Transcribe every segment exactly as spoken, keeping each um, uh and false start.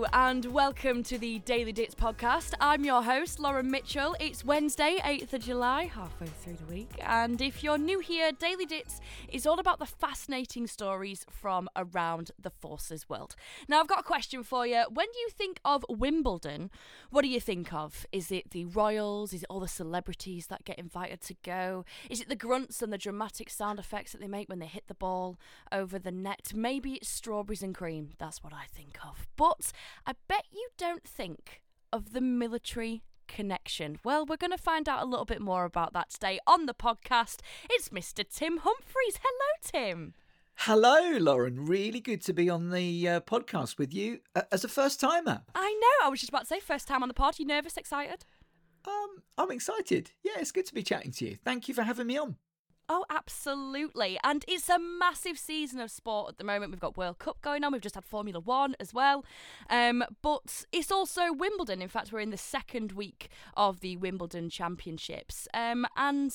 and welcome to the Daily Dits podcast. I'm your host, Lauren Mitchell. It's Wednesday, eighth of July, halfway through the week, and if you're new here, Daily Dits is all about the fascinating stories from around the Forces world. Now, I've got a question for you. When you think of Wimbledon, what do you think of? Is it the royals? Is it all the celebrities that get invited to go? Is it the grunts and the dramatic sound effects that they make when they hit the ball over the net? Maybe it's strawberries and cream. That's what I think of. But I bet you don't think of the military connection. Well, we're going to find out a little bit more about that today on the podcast. It's Mister Tim Humphries. Hello, Tim. Hello, Lauren. Really good to be on the uh, podcast with you uh, as a first timer. I know. I was just about to say, first time on the pod. You nervous, excited? Um, I'm excited. Yeah, it's good to be chatting to you. Thank you for having me on. Oh, absolutely. And it's a massive season of sport at the moment. We've got World Cup going on. We've just had Formula One as well. Um, but it's also Wimbledon. In fact, we're in the second week of the Wimbledon Championships. Um, and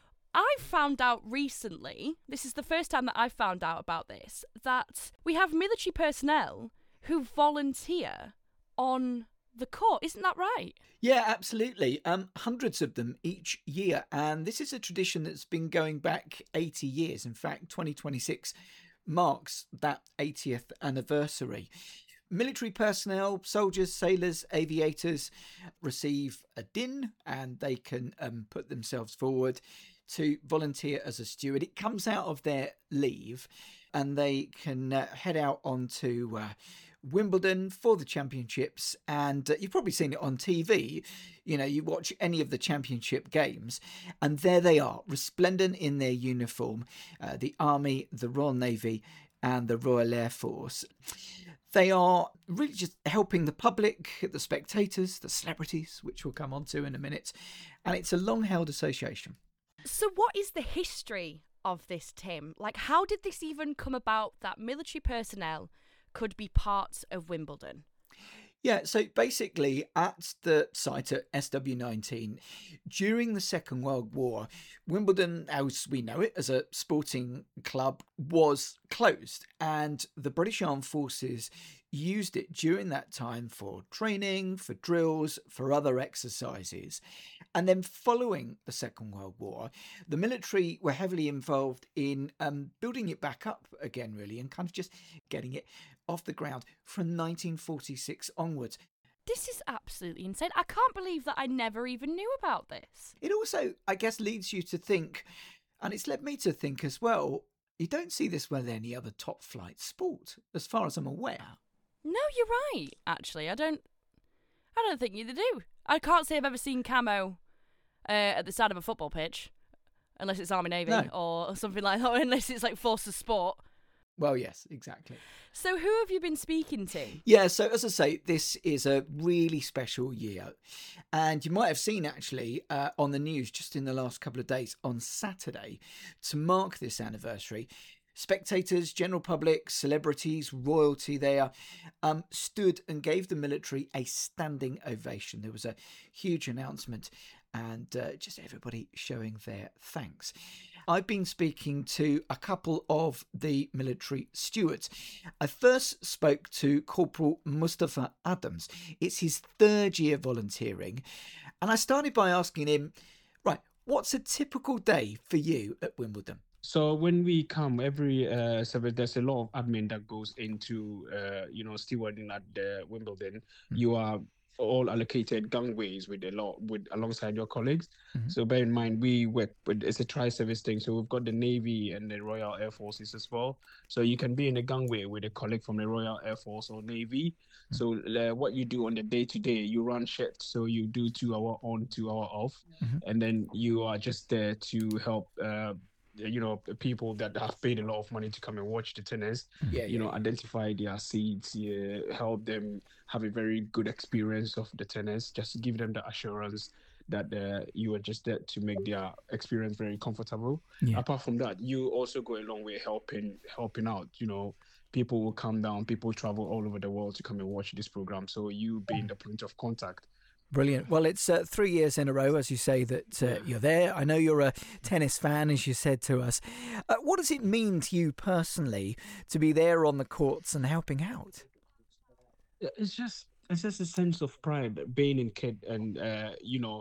I found out recently, this is the first time that I've found out about this, that we have military personnel who volunteer on the court. Isn't that right? Yeah, absolutely. Um, hundreds of them each year. And this is a tradition that's been going back eighty years. In fact, twenty twenty-six marks that eightieth anniversary. Military personnel, soldiers, sailors, aviators receive a din and they can um, put themselves forward to volunteer as a steward. It comes out of their leave and they can uh, head out onto uh, Wimbledon for the championships. And uh, you've probably seen it on T V. You know, you watch any of the championship games and there they are, resplendent in their uniform, uh, the Army, the Royal Navy and the Royal Air Force. They are really just helping the public, the spectators, the celebrities, which we'll come on to in a minute. And it's a long-held association. So what is the history of this, Tim? Like, how did this even come about that military personnel could be part of Wimbledon? Yeah, so basically at the site at S W nineteen, during the Second World War, Wimbledon, as we know it as a sporting club, was closed and the British Armed Forces used it during that time for training, for drills, for other exercises. And then following the Second World War, the military were heavily involved in um, building it back up again, really, and kind of just getting it off the ground from nineteen forty-six onwards. This is absolutely insane. I can't believe that I never even knew about this. It also, I guess, leads you to think, and it's led me to think as well, you don't see this with any other top flight sport, as far as I'm aware. No, you're right, actually. I don't I don't think you do. I can't say I've ever seen camo uh, at the side of a football pitch, unless it's Army Navy No. or something like that, unless it's like Forces Sport. Well, yes, exactly. So who have you been speaking to? Yeah, so as I say, this is a really special year. And you might have seen actually uh, on the news just in the last couple of days on Saturday to mark this anniversary. Spectators, general public, celebrities, royalty there um, stood and gave the military a standing ovation. There was a huge announcement and uh, just everybody showing their thanks. I've been speaking to a couple of the military stewards. I first spoke to Corporal Mustafa Adams. It's his third year volunteering. And I started by asking him, right, what's a typical day for you at Wimbledon? So when we come every uh, seven, there's a lot of admin that goes into, uh, you know, stewarding at the Wimbledon. Mm-hmm. You are all allocated gangways with a lot with alongside your colleagues. Mm-hmm. So bear in mind, we work with, it's a tri-service thing. So we've got the Navy and the Royal Air Forces as well. So you can be in a gangway with a colleague from the Royal Air Force or Navy. Mm-hmm. So uh, what you do on the day to day, you run shift. So you do two hour on, two hour off. Mm-hmm. And then you are just there to help, uh, you know, people that have paid a lot of money to come and watch the tennis, yeah, you yeah. know, identify their seats, yeah, help them have a very good experience of the tennis, just give them the assurance that uh, you are just there to make their experience very comfortable. Yeah. Apart from that, you also go a long way helping helping out, you know, people will come down, people travel all over the world to come and watch this program. So you being the point of contact. Brilliant. Well, it's uh, three years in a row, as you say, that uh, you're there. I know you're a tennis fan, as you said to us. Uh, what does it mean to you personally to be there on the courts and helping out? Yeah, it's just it's just a sense of pride being in kid, and uh, you know,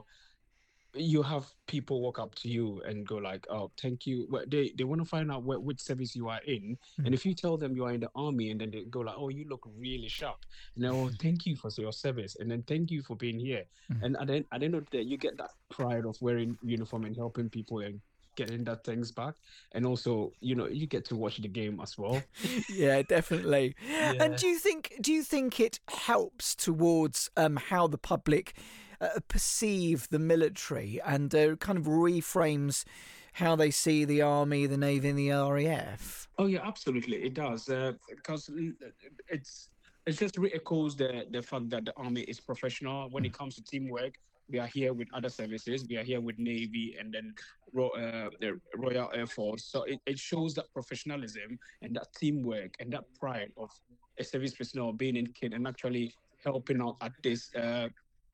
you have people walk up to you and go like, "Oh, thank you." Well, they they want to find out wh- which service you are in, and if you tell them you are in the army, and then they go like, "Oh, you look really sharp," and then, "Oh, thank you for your service," and then, "Thank you for being here," and at the end, at the end of the day, you get that pride of wearing uniform and helping people and getting that things back, and also, you know, you get to watch the game as well. Yeah, definitely. And Yeah. do you think do you think it helps towards um, how the public uh, perceive the military and uh, kind of reframes how they see the army, the navy, and the R A F? Oh yeah, absolutely, it does. Uh, because l- it's it's just re-echoes the the fact that the army is professional when it comes to teamwork. We are here with other services. We are here with Navy and then Ro- uh, the Royal Air Force. So it, it shows that professionalism and that teamwork and that pride of a service personnel being in kit and actually helping out at this uh,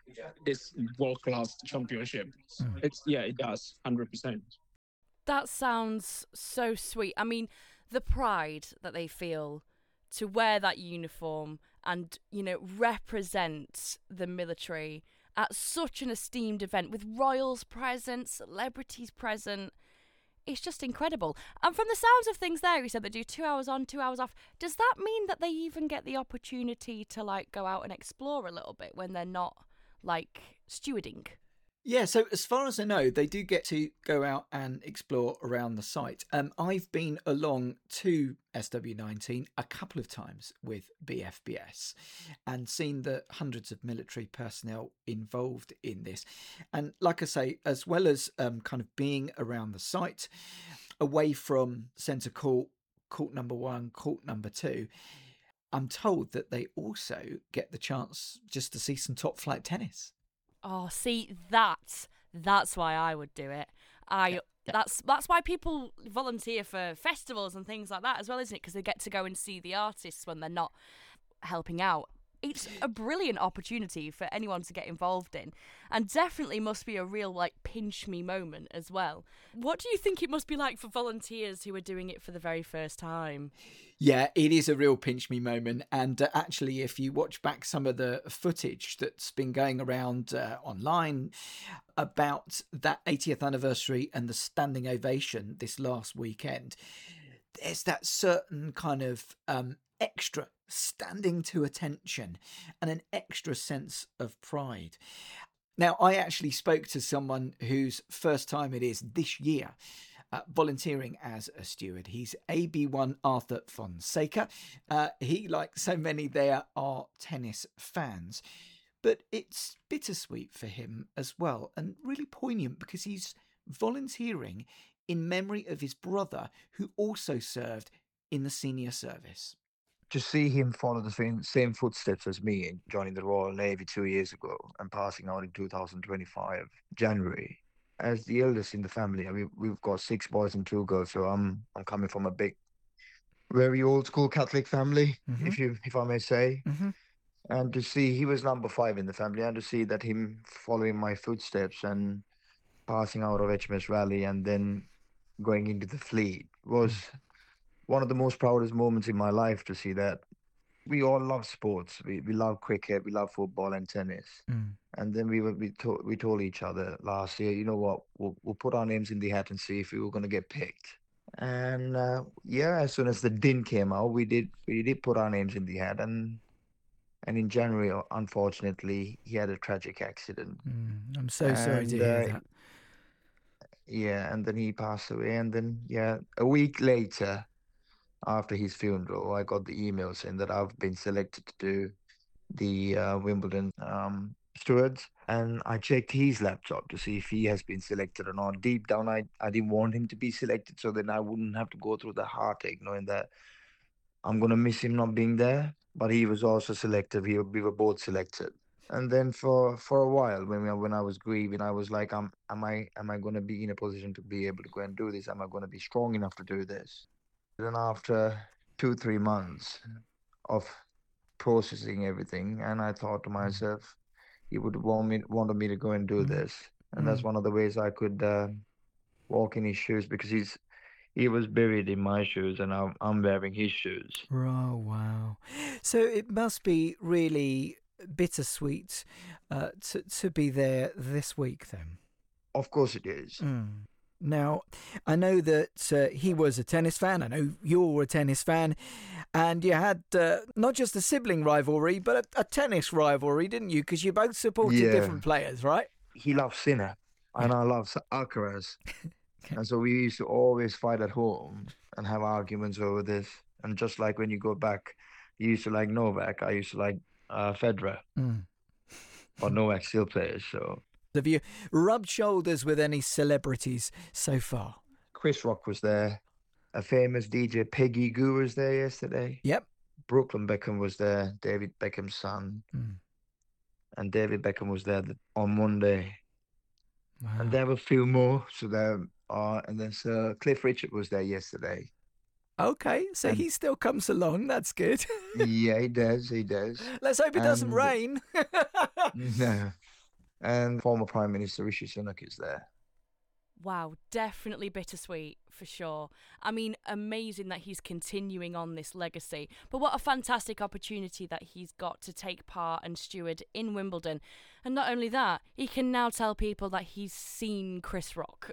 this world class championship. It's yeah, it does hundred percent. That sounds so sweet. I mean, the pride that they feel to wear that uniform and, you know, represent the military at such an esteemed event with royals present, celebrities present. It's just incredible. And from the sounds of things there, you said they do two hours on, two hours off. Does that mean that they even get the opportunity to, like, go out and explore a little bit when they're not, like, stewarding? Yeah, so as far as I know, they do get to go out and explore around the site. Um, I've been along to S W nineteen a couple of times with B F B S and seen the hundreds of military personnel involved in this. And like I say, as well as um, kind of being around the site, away from centre court, court number one, court number two, I'm told that they also get the chance just to see some top flight tennis. Oh, see, that's that's why I would do it. I that's that's why people volunteer for festivals and things like that as well, isn't it? Because they get to go and see the artists when they're not helping out. It's a brilliant opportunity for anyone to get involved in, and definitely must be a real like pinch me moment as well. What do you think it must be like for volunteers who are doing it for the very first time? Yeah, it is a real pinch me moment. And uh, actually, if you watch back some of the footage that's been going around uh, online about that eightieth anniversary and the standing ovation this last weekend, there's that certain kind of um, extra standing to attention and an extra sense of pride. Now, I actually spoke to someone whose first time it is this year uh, volunteering as a steward. He's A B one Arthur Fonseca. Uh, he, like so many there, are tennis fans. But it's bittersweet for him as well, and really poignant because he's volunteering in memory of his brother who also served in the senior service. To see him follow the same, same footsteps as me in joining the Royal Navy two years ago and passing out in two thousand twenty-five, January. As the eldest in the family, I mean, we've got six boys and two girls, so I'm I'm coming from a big, very old school Catholic family, Mhm. if you if I may say. Mm-hmm. And to see he was number five in the family, and to see that him following my footsteps and passing out of H M S Raleigh and then going into the fleet was one of the most proudest moments in my life to see that we all love sports. We we love cricket, we love football and tennis. Mm. And then we were we told we told each other last year, you know what, we'll we'll put our names in the hat and see if we were gonna get picked. And uh, yeah, as soon as the din came out, we did we did put our names in the hat, and and in January, uh, unfortunately, he had a tragic accident, Mm. I'm so sorry to and hear uh, that. yeah, and then he passed away, and then yeah, a week later, after his funeral, I got the email saying that I've been selected to do the uh, Wimbledon um, stewards, and I checked his laptop to see if he has been selected or not. Deep down, I, I didn't want him to be selected, so then I wouldn't have to go through the heartache knowing that I'm gonna miss him not being there. But he was also selected. We were, we were both selected. And then for for a while, when we, when I was grieving, I was like, am am I am I gonna be in a position to be able to go and do this? Am I gonna be strong enough to do this? Then after two three months of processing everything, and I thought to myself, he would want me wanted me to go and do Mm. this, and that's Mm. one of the ways I could uh, walk in his shoes because he's he was buried in my shoes, and I'm I'm wearing his shoes. Oh, wow. So it must be really bittersweet uh, to, to be there this week then. Of course it is. Mm. Now, I know that uh, he was a tennis fan. I know you're a tennis fan. And you had uh, not just a sibling rivalry, but a, a tennis rivalry, didn't you? Because you both supported Yeah. different players, right? He loves Sinner, and I love Alcaraz. And so we used to always fight at home and have arguments over this. And just like when you go back, you used to like Novak, I used to like uh, Federer. Mm. But Novak still plays, so. Have you rubbed shoulders with any celebrities so far? Chris Rock was there. A famous D J, Peggy Goo, was there yesterday. Yep. Brooklyn Beckham was there, David Beckham's son. Mm. And David Beckham was there on Monday. Wow. And there were a few more. So there are, and then Sir Cliff Richard was there yesterday. Okay, so And- he still comes along. That's good. Yeah, he does, he does. Let's hope it doesn't And- rain. No. And former Prime Minister Rishi Sunak is there. Wow, definitely bittersweet for sure. I mean, amazing that he's continuing on this legacy. But what a fantastic opportunity that he's got to take part and steward in Wimbledon. And not only that, he can now tell people that he's seen Chris Rock.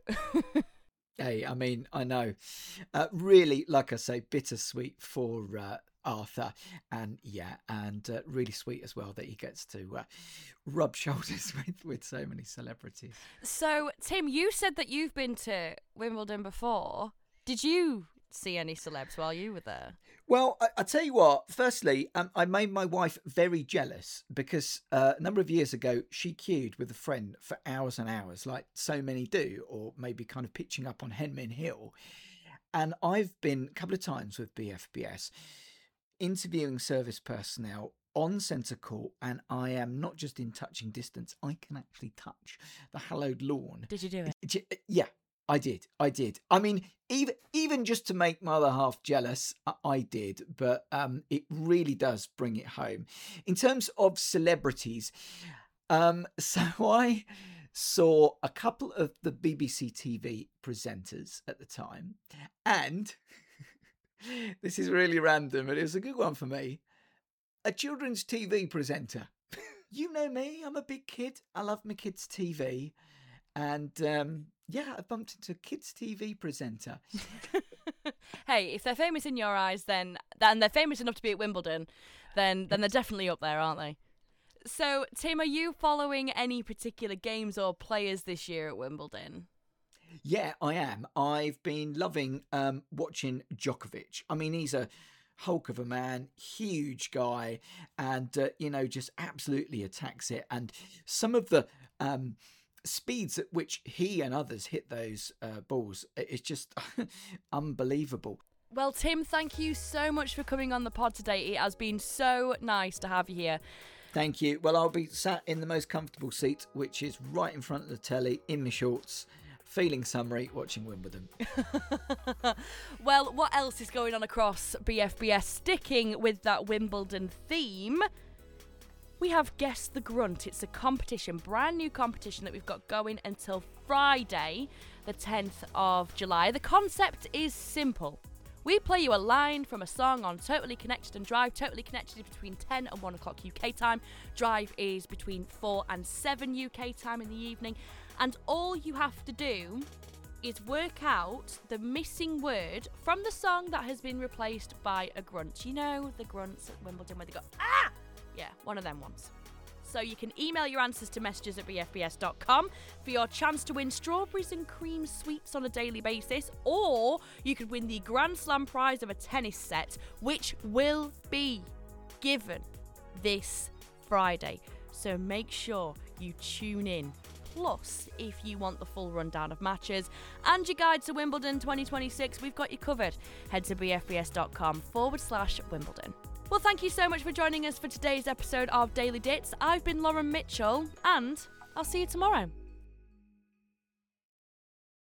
Hey, I mean, I know. Uh, really, like I say, bittersweet for uh, Arthur. And yeah, and uh, really sweet as well that he gets to uh, rub shoulders with, with so many celebrities. So, Tim, you said that you've been to Wimbledon before. Did you see any celebs while you were there? Well, I, I tell you what, firstly, um, I made my wife very jealous because uh, a number of years ago, she queued with a friend for hours and hours, like so many do, or maybe kind of pitching up on Henman Hill. And I've been a couple of times with B F B S interviewing service personnel on centre court, and I am not just in touching distance, I can actually touch the hallowed lawn. Did you do it? J- Yeah, I did. I did. I mean, even even just to make my other half jealous, I, I did. But um, it really does bring it home. In terms of celebrities, um, so I saw a couple of the B B C T V presenters at the time, and this is really random, but it was a good one for me. A children's T V presenter. You know me, I'm a big kid. I love my kids' T V. And um, yeah, I bumped into a kids' T V presenter. Hey, if they're famous in your eyes, then and they're famous enough to be at Wimbledon, then then they're definitely up there, aren't they? So, Tim, are you following any particular games or players this year at Wimbledon? Yeah, I am. I've been loving um, watching Djokovic. I mean, he's a hulk of a man, huge guy, and, uh, you know, just absolutely attacks it. And some of the um, speeds at which he and others hit those uh, balls, it's just unbelievable. Well, Tim, thank you so much for coming on the pod today. It has been so nice to have you here. Thank you. Well, I'll be sat in the most comfortable seat, which is right in front of the telly, in my shorts, feeling summery, watching Wimbledon. Well, what else is going on across B F B S? Sticking with that Wimbledon theme, we have Guess the Grunt. It's a competition, brand new competition that we've got going until Friday, the tenth of July. The concept is simple. We play you a line from a song on Totally Connected and Drive. Totally Connected is between ten and one o'clock U K time. Drive is between four and seven U K time in the evening. And all you have to do is work out the missing word from the song that has been replaced by a grunt. You know, the grunts at Wimbledon where they go, ah! Yeah, one of them ones. So you can email your answers to messages at b f b s dot com for your chance to win strawberries and cream sweets on a daily basis, or you could win the Grand Slam prize of a tennis set, which will be given this Friday. So make sure you tune in. Plus, if you want the full rundown of matches and your guide to Wimbledon twenty twenty-six, we've got you covered. Head to b f b s dot com forward slash Wimbledon. Well, thank you so much for joining us for today's episode of Daily Dits. I've been Lauren Mitchell, and I'll see you tomorrow.